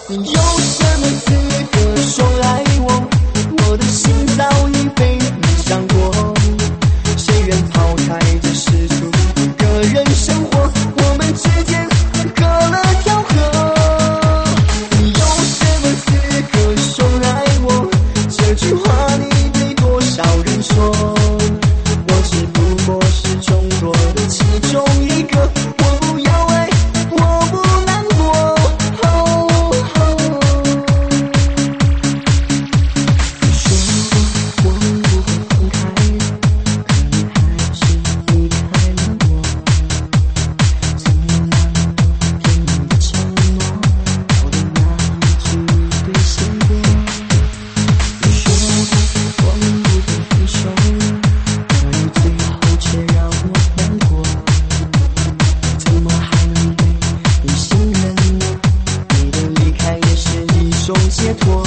有什么资格说爱我？我的心早已被你伤过。谁愿抛开这世俗个人生活？我们之间隔了条河。有什么资格说爱我？这句话你对多少人说？我只不过是众多的其中一个。我不要爱，我不难过。你说我们不会分开，可你还是离开了我。怎么能骗你的承诺，我的那一句兑现过？你说我们不会分手，可你最后却让我难过。怎么还能被你信任呢？你的离开也是一种解脱。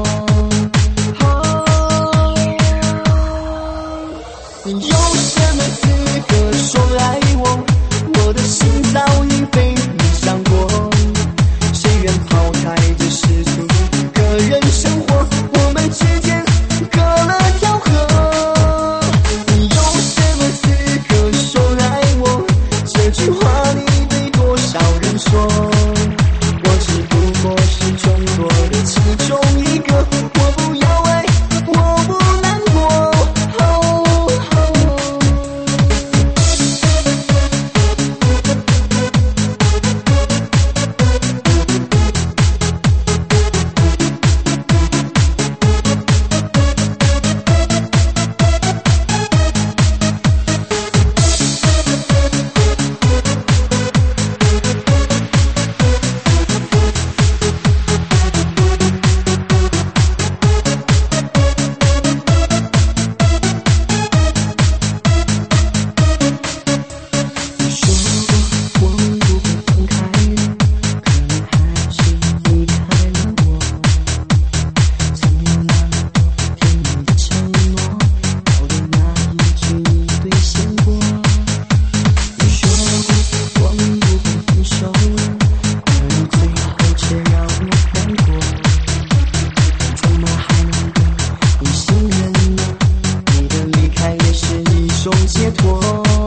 有什么资格说爱我？我的心早已被你伤过。谁愿抛开这世俗个人生活？我们之间隔了条河。有什么资格说爱我？这句话你对多少人说？我只不过是众多的其中一个。我不要爱，我不难过。你说我们不会分开，可你还是离开了我。怎么能骗你的承诺，我的那一句兑现过？你说我们不会分手，可你最后却让我难过。怎么还能被你信任呢？你的离开也是一种解脱。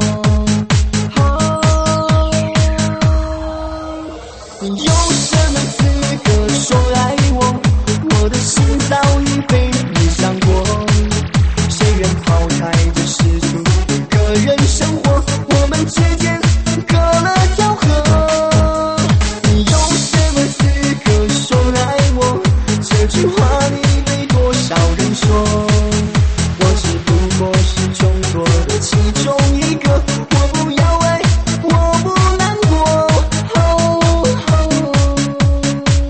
有什么资格说爱我？我的心早已被你伤过。谁愿抛开这世俗个人生活？我们之间隔了条河。有什么资格说爱我？这句话你对多少人说？我只不过是众多的其中一个。我不要爱，我不难过。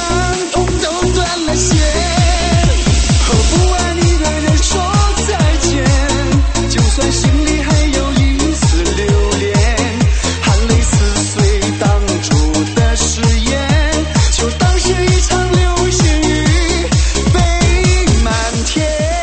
痛都断了线，何不爱你的人说再见？就算心里还有一丝留恋，含泪撕碎当初的誓言，就当是一场流星雨飞满天。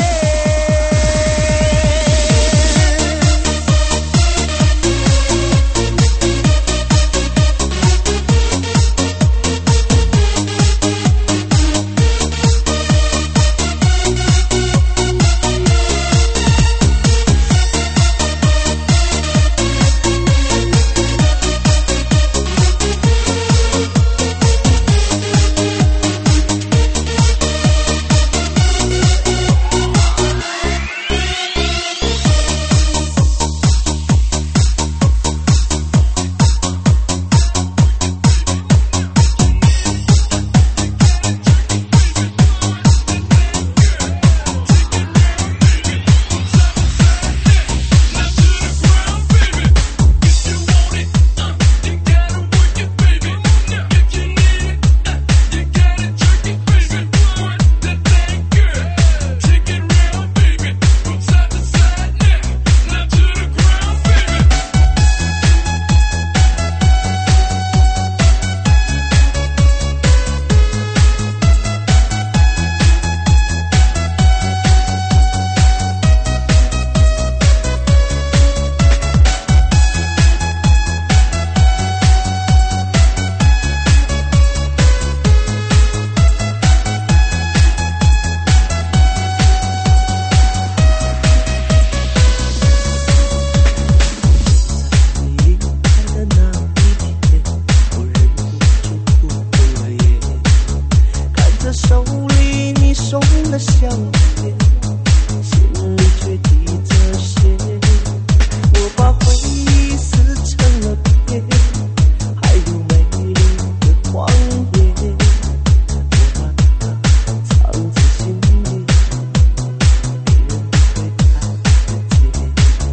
手里你送的项链，心里却滴着血。我把回忆撕成了片，还有美丽的谎言，我把它藏在心里，别人不会看得见。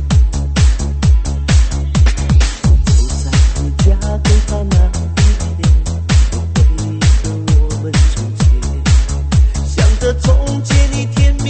走在你家跟他那一天，我回忆着我们从前。想着从前一天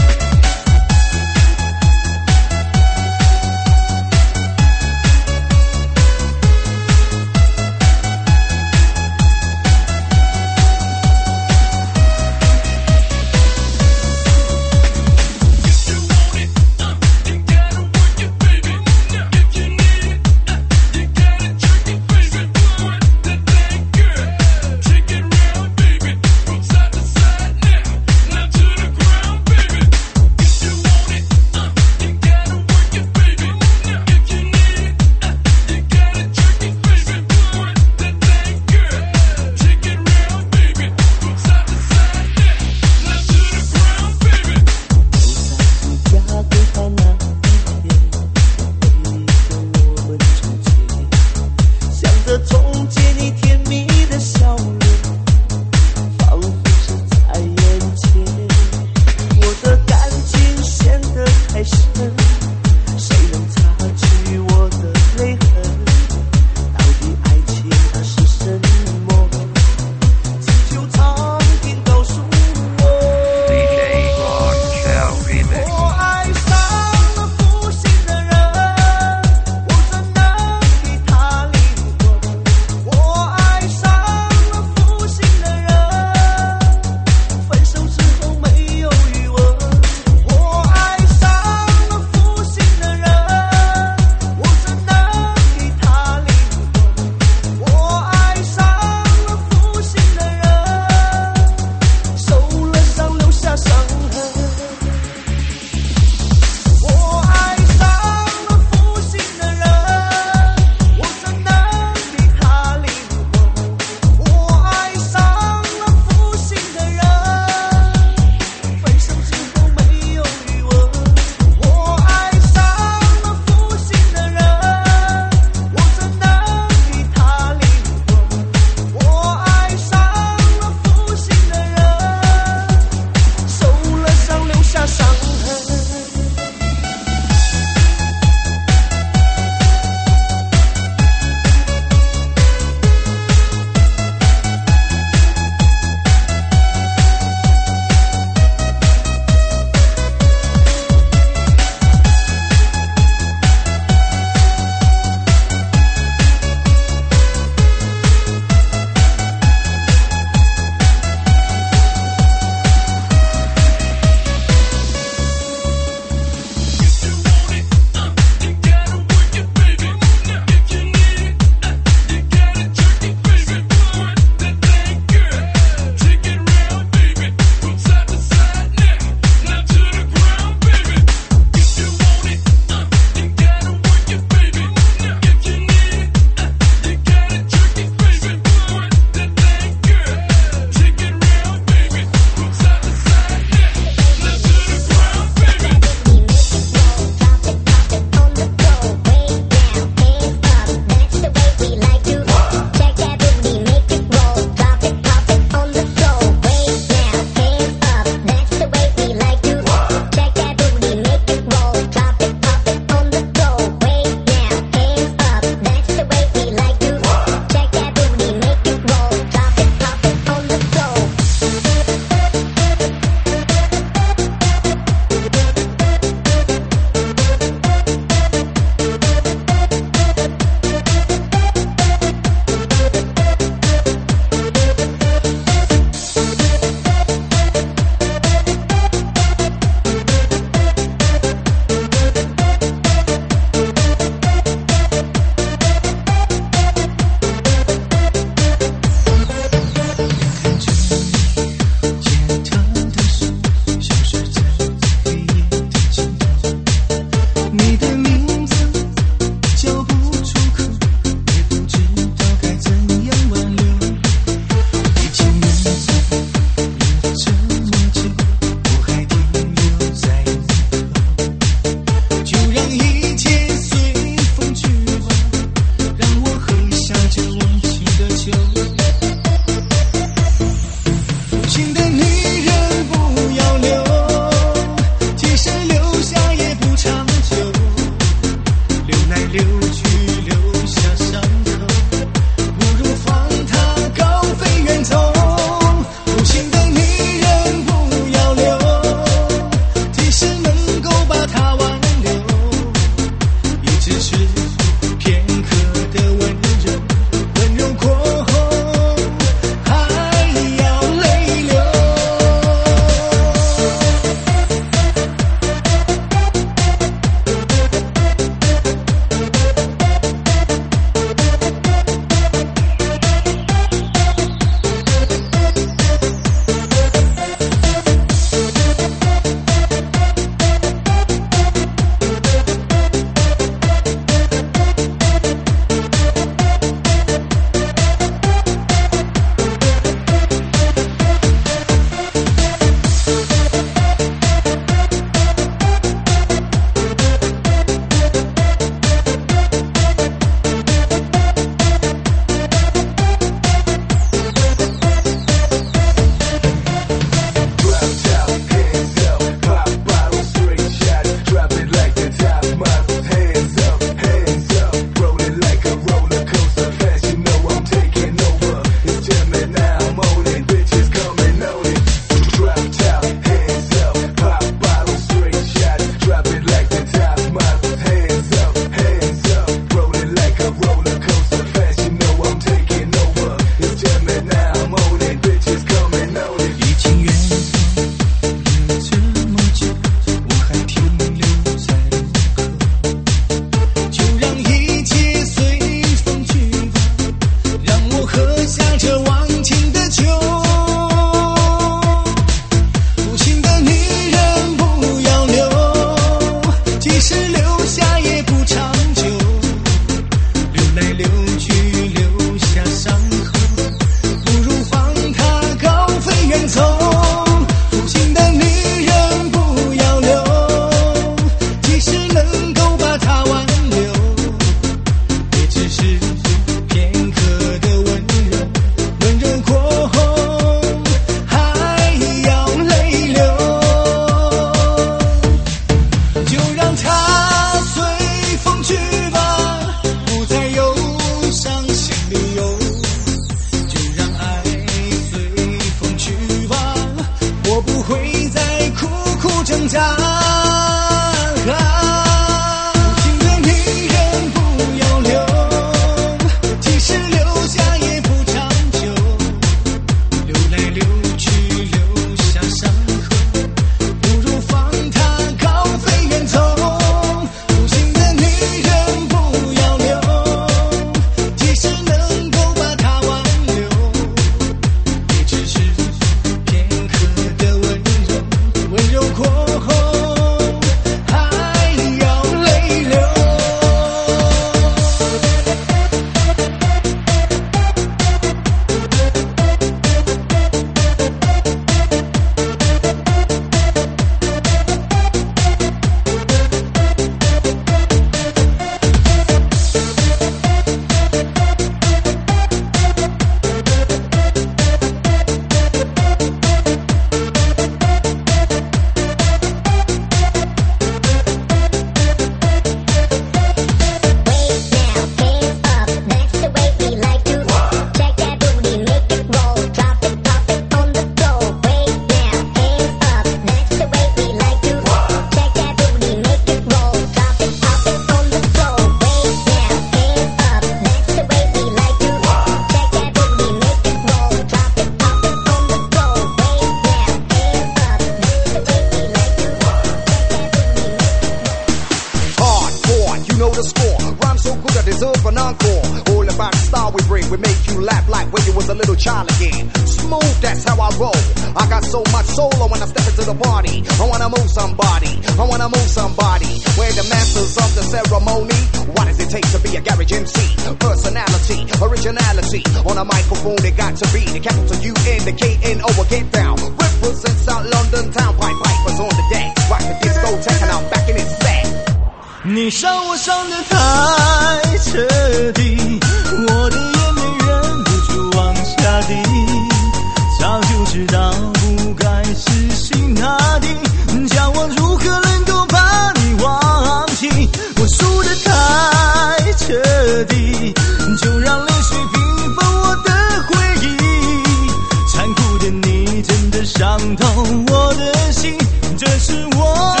return for an encore. All about the style we bring. We make you laugh like when you was a little child again. Smooth, that's how I roll. I got so much soul when I step into the party. I wanna move somebody. I wanna move somebody. We're the masters of the ceremony. What does it take to be a garage MC? Personality, originality. On a microphone, it got to be the capital U-N, the K-N-O, Cape Town. Represent South London town. Pipe pipers on the deck. Rock the discotheque and I'm back in its set. 你伤我伤得太彻底，我的眼泪忍不住往下滴，早就知道不该死心塌地，叫我如何能够把你忘记？我输得太彻底，就让泪水平分我的回忆，残酷的你真的伤透我的心，这是我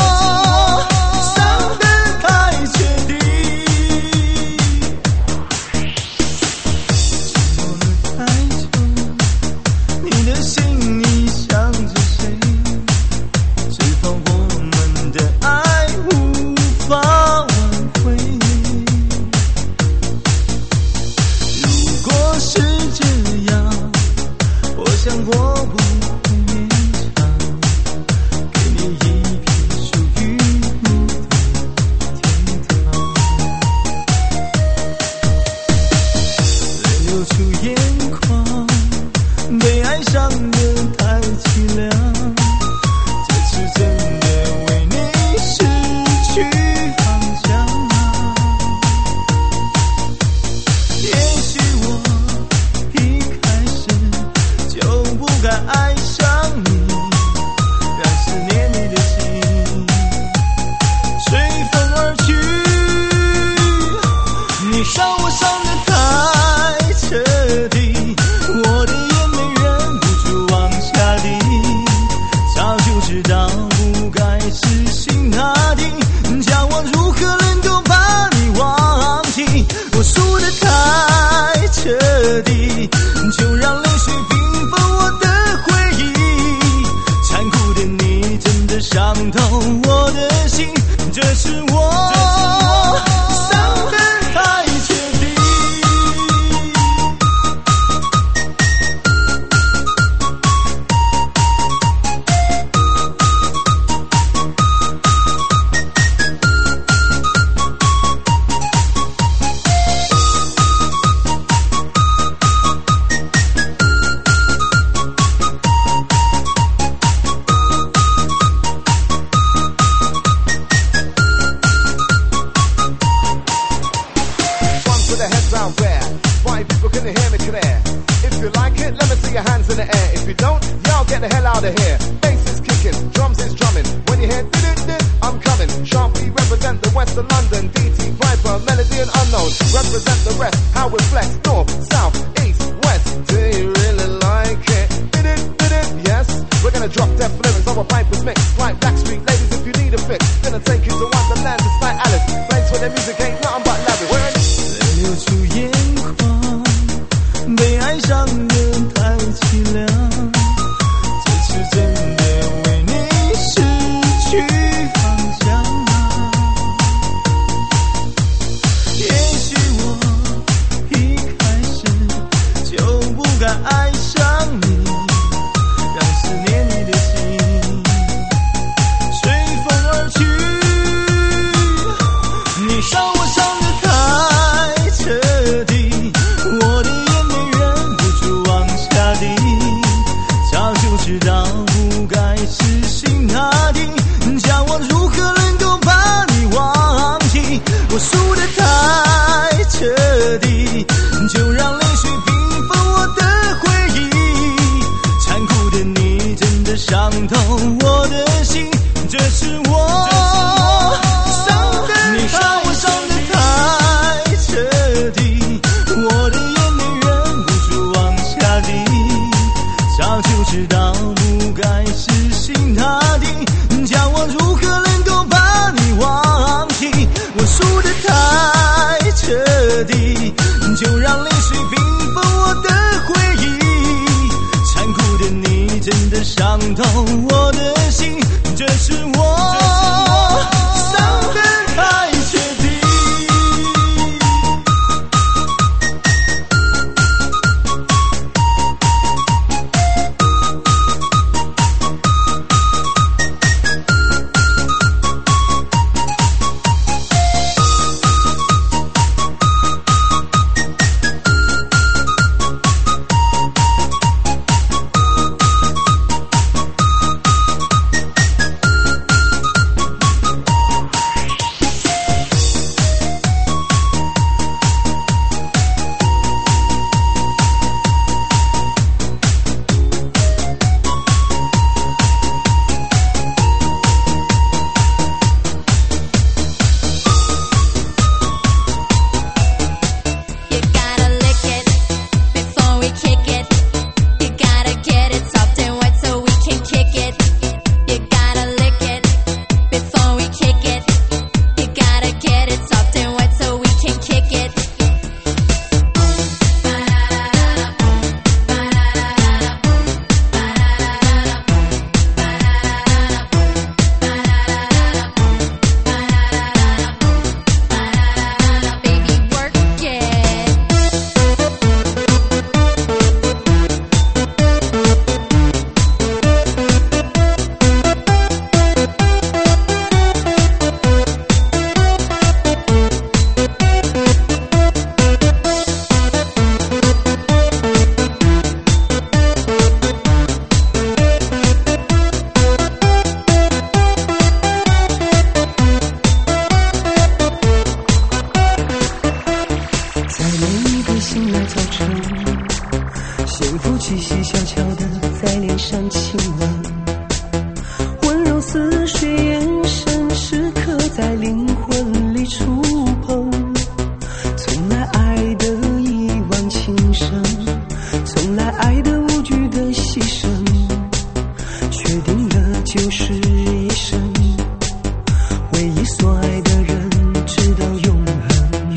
早晨，幸福气息悄悄地在脸上亲吻，温柔似水眼神时刻在灵魂里触碰，从来爱的一往情深，从来爱的无惧的牺牲，确定了就是一生，唯一所爱的人直到永恒。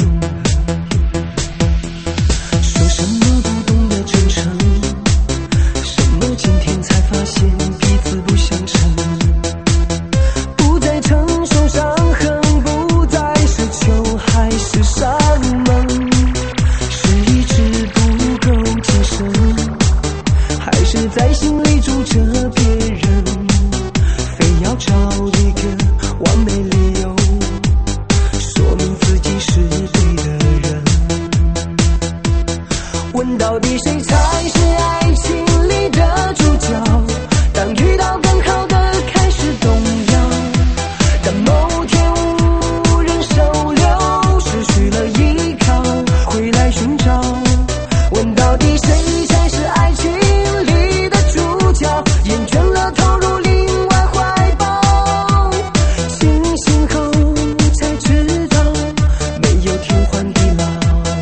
说什么不懂得真诚，什么今天才发现彼此不相称，不再承受伤痕，不再奢求还是伤盟，是意志不够谨慎，还是在心里住着别人，非要找一个完美理由说明自己是对的人。问到底谁才是爱情里的主角，当遇到更好的开始动摇，当某天无人收留，失去了依靠，回来寻找，问到底谁才是爱情里的主角，厌倦了投入另外怀抱，清醒后才知道没有天荒地老。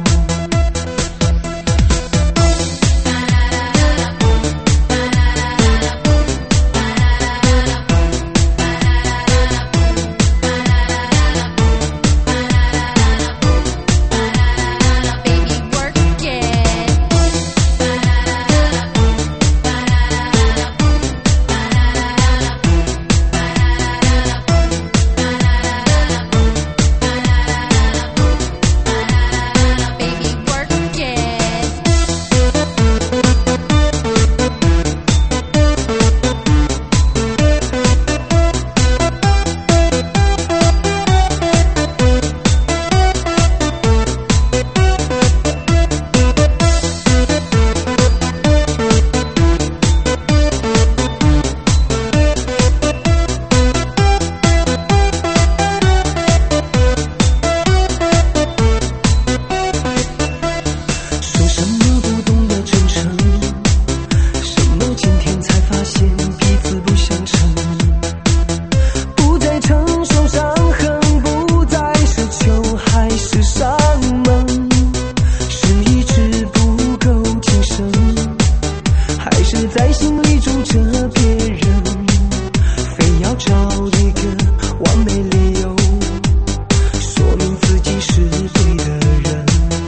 在心里住着别人，非要找一个完美理由说明自己是对的人。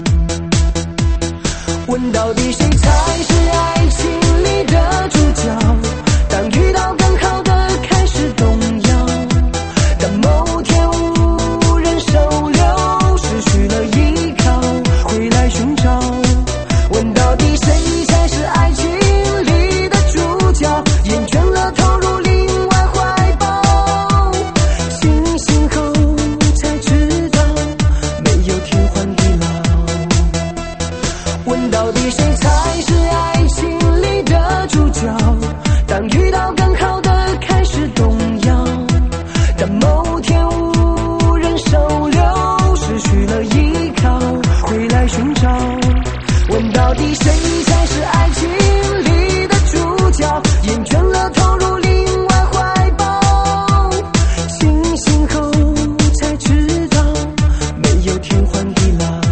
问到底谁才是爱情里的主角，当遇到更好的开始动摇，当某天无人收留，失去了依靠，回来寻找，问到底谁才是爱情里的主角，厌倦了投入另外怀抱，清醒后才知道没有天荒地老。问到底谁才是爱情里的主角，当遇到更好的开始动摇，当某天无人收留，失去了依靠，回来寻找，问到底谁才是爱情里的主角，厌倦了投入另外怀抱，清醒后才知道没有天荒地老。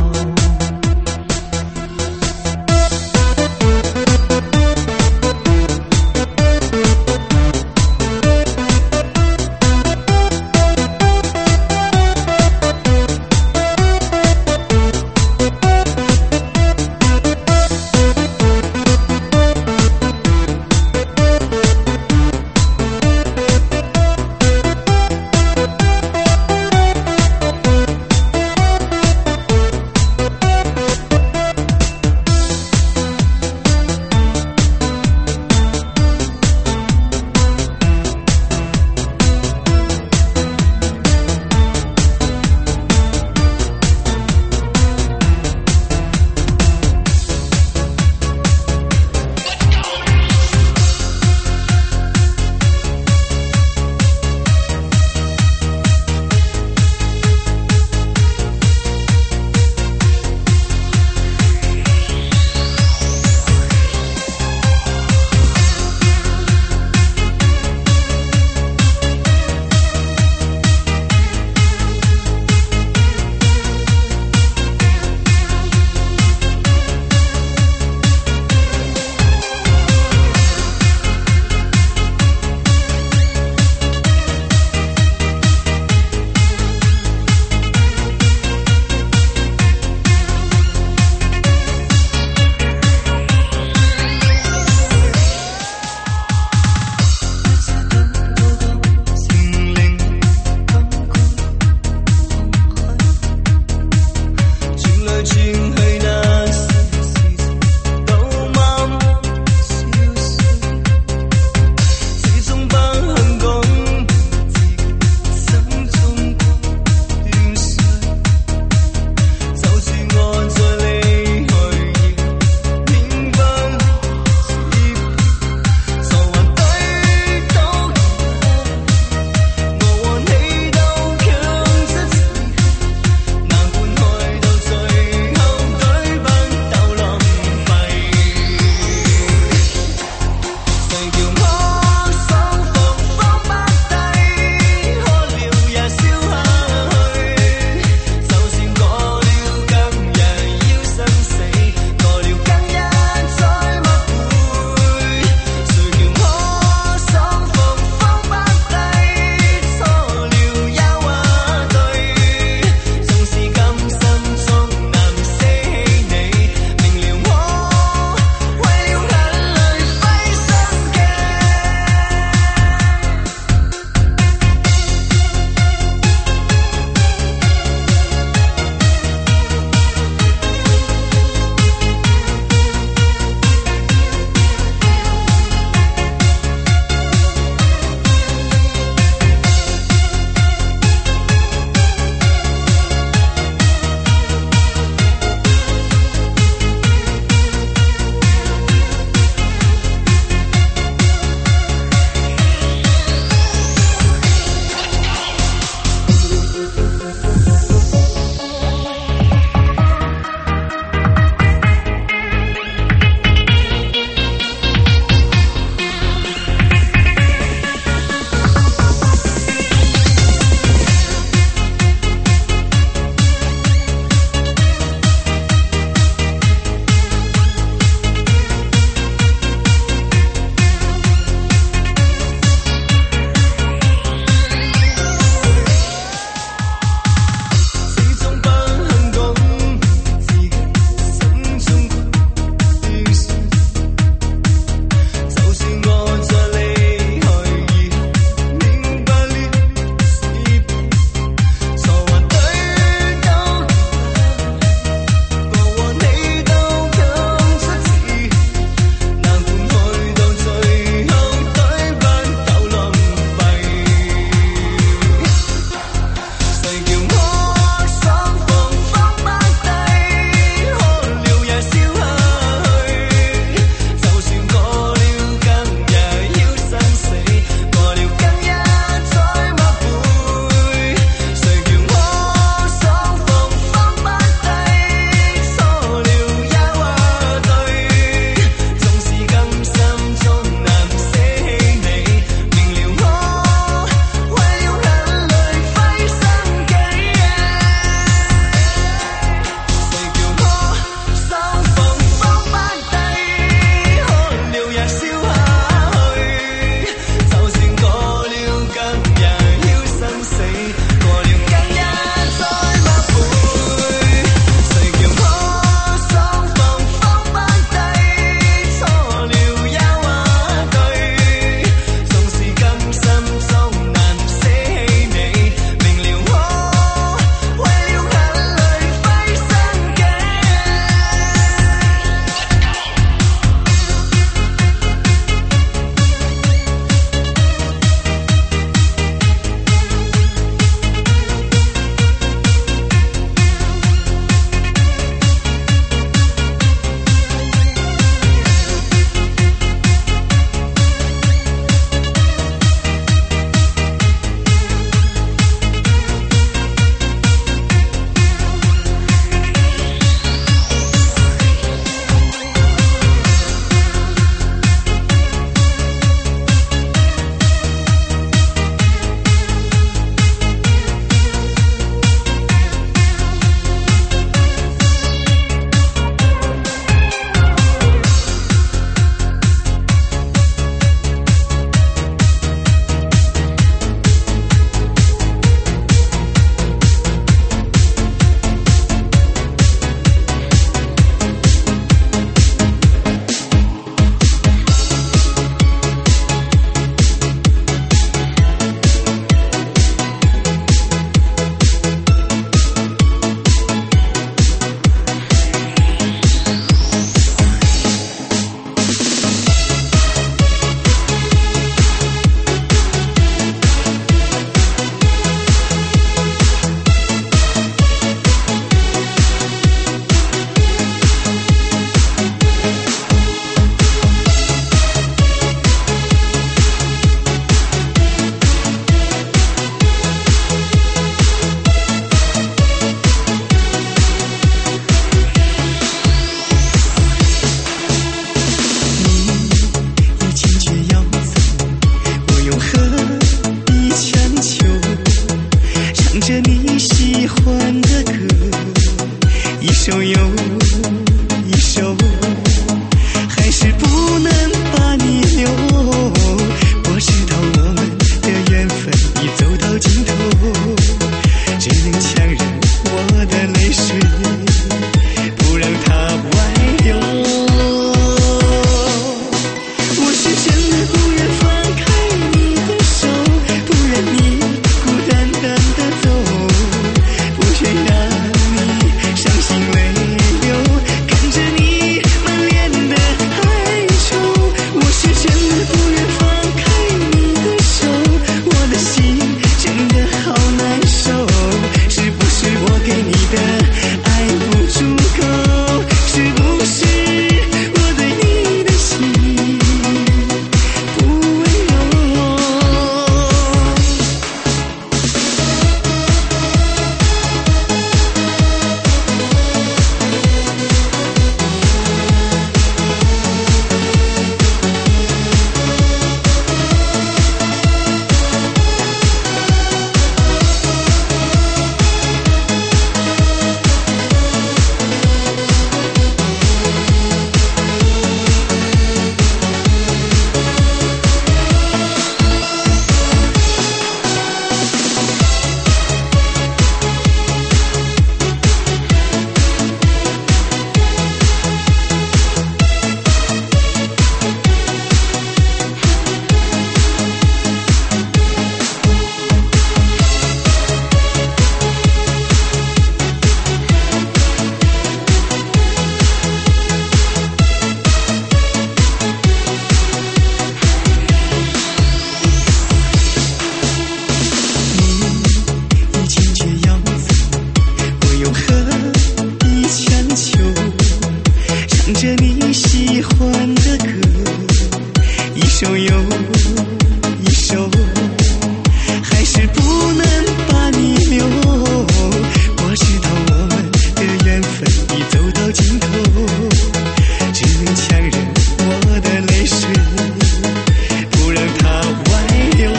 唱着你喜欢的歌，一首又一首，还是不能把你留。我知道我们的缘分已走到尽头，只能强忍我的泪水，不让它外流。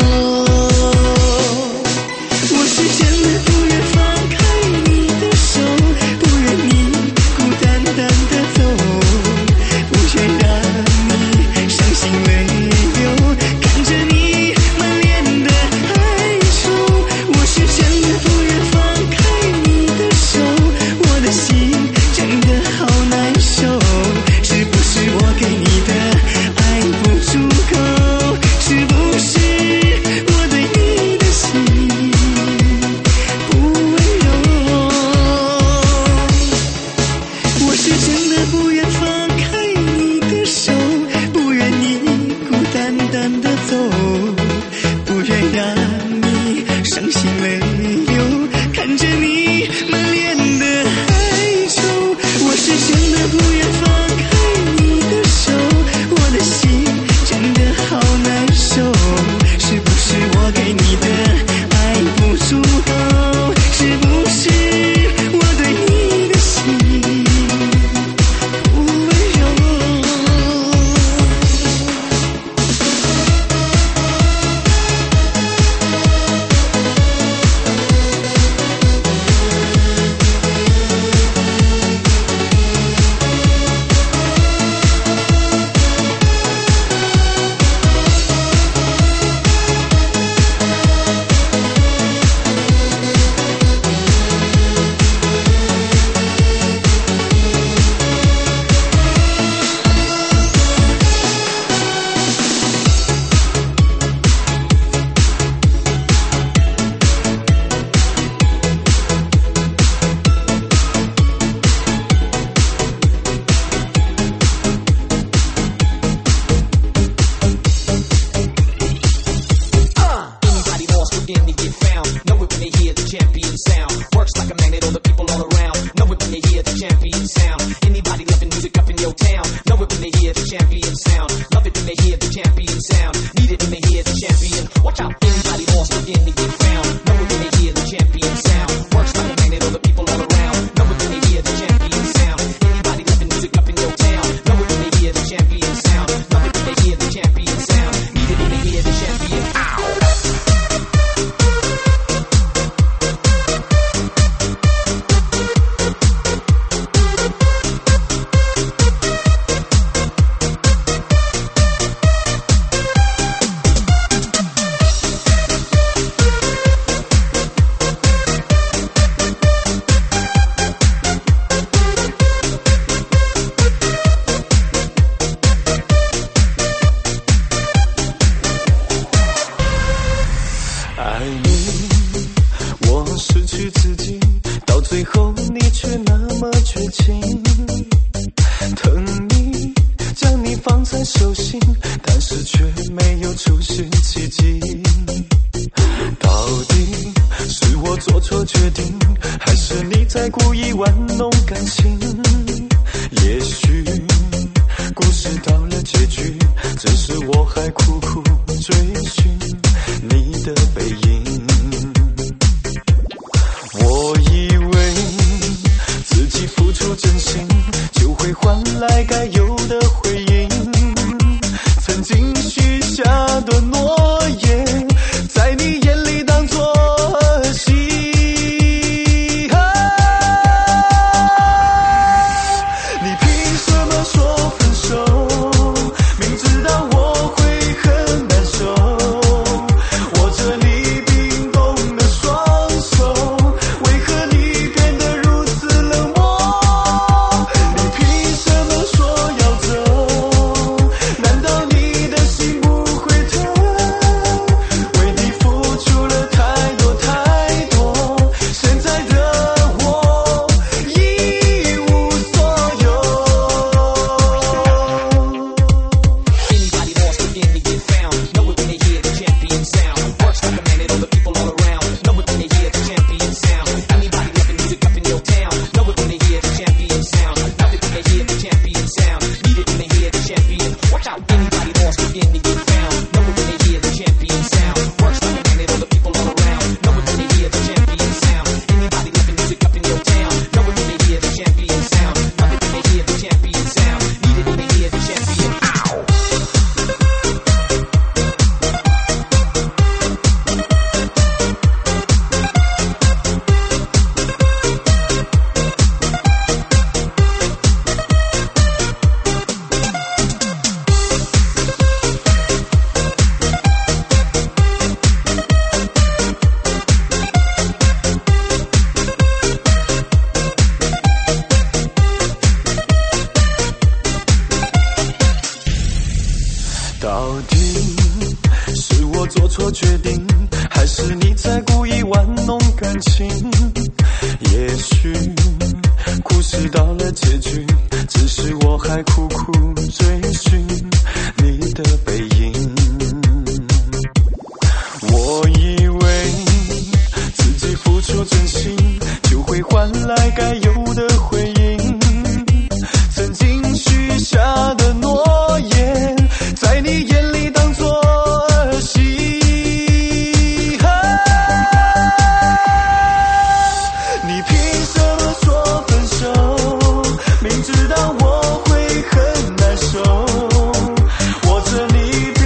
我是真的不愿放开你的手，不愿你孤单单的走，不愿让你伤心泪流，看着你满脸的哀愁。我是真的不愿放开你的手，我的心真的好难受，是不是我给你的爱不足够？是不是我对你的心不温柔？我是真的不愿放开你的手，不愿你孤单单的走，不愿让你伤心泪流，看着你满脸的哀愁。我是真的不愿放开你的手，我的心真的好难受，是不是我给你的爱不足够？是不是我对你的心不温柔？ 爱你，我失去自己，到最后你却那么绝情。疼你，将你放在手心，但是却没有出现奇迹。到底是我做错决定，还是你在故意玩弄感情？也许故事到了结局，只是我还苦苦追寻你的背影。我以为自己付出真心，就会换来该有的回应。曾经许下的诺底是我做错决定，还是你在故意玩弄感情？也许故事到了结局，只是我还苦苦追寻你的背影。我以为自己付出真心，就会换来该有的回应。曾经许下的诺言，在你眼里当作儿戏。你凭什么说分手？明知道我会很难受，握着你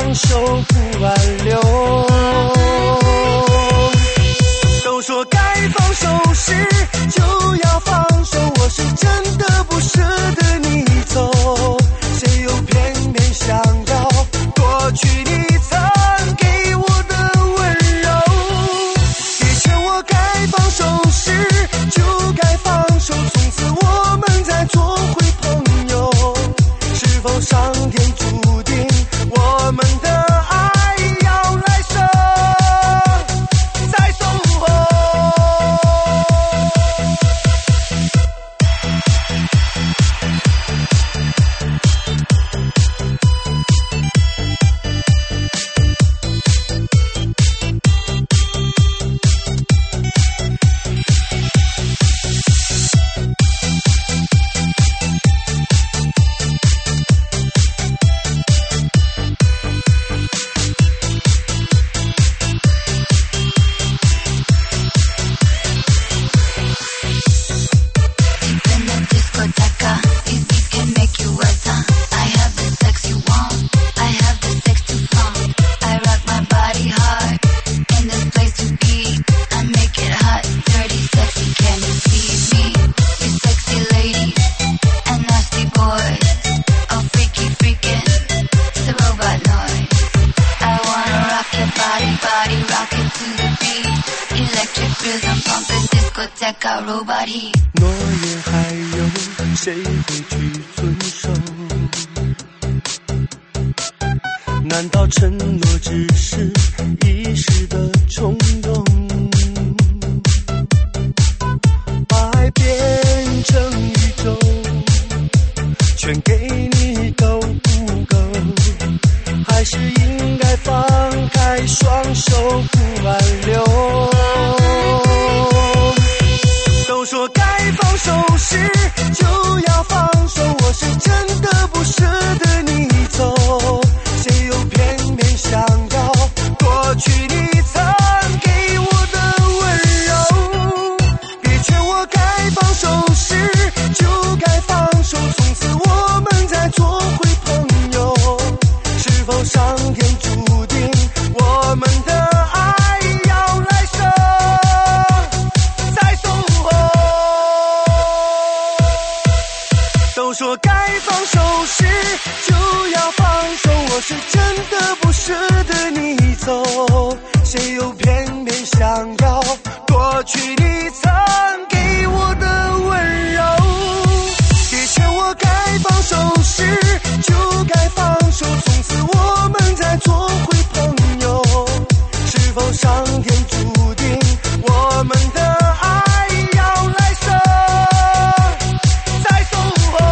放手不挽留。都说该放手时就要放手，我是真的不舍得你走，谁又偏偏想要夺取你曾给我的温柔。别劝我该放手时就该放手，从此我们再做回朋友。是否上天注定我们的爱要来生再守候。诺言还有谁会去遵守？难道承诺只是一时的冲动？把爱变成宇宙，全给你都不够，还是应该放开双手不挽留。都说该放手时就要放手，我是真的不舍得你走，谁又偏偏想要夺取你曾给我的温柔。别劝我该放手时就该放手，从此我们再做回朋友。是否上天注定我们的爱要来生再守候。都说该放手时就要放手，我是真的不舍得你走，谁又偏偏想要夺取你曾给我的温柔。别劝我该放手时就该放手，从此我们再做回朋友。是否上天注定我们的爱要来生再守候。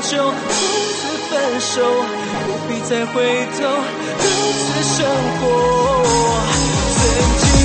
就从此分手，不必再回头，各自生活。曾经